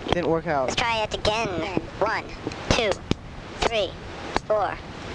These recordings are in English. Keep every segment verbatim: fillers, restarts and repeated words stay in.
Didn't work out. Let's try it again. One, two, three, four.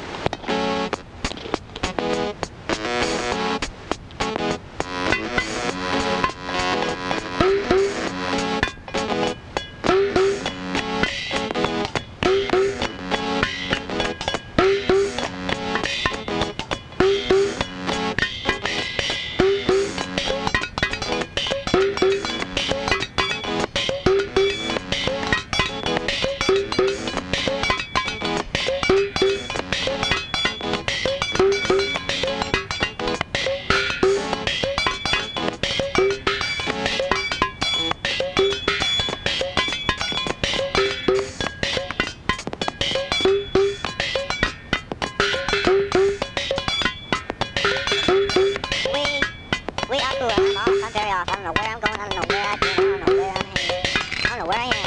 We are cool. I'm off. I'm very off. I don't know where I'm going. I don't know where I've been. I don't know where I'm heading. I don't know where I am.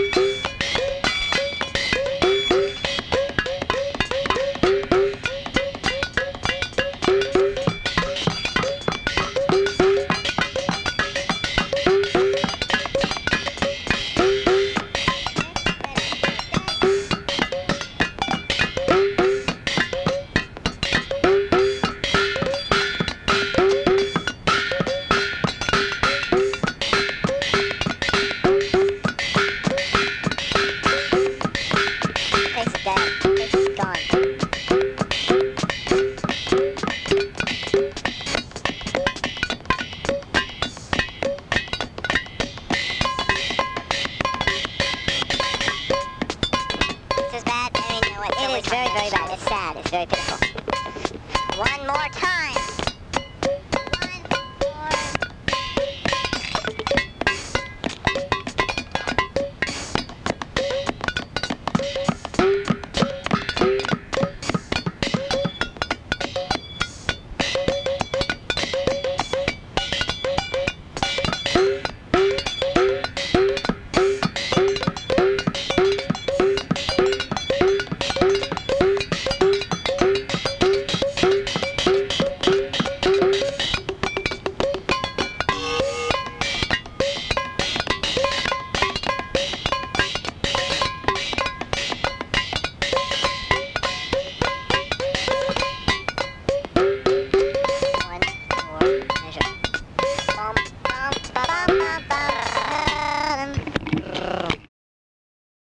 Face is dead. Face is gone. This is bad. I mean, no, it, it is very, very bad. It's sad. It's very pitiful. One more time.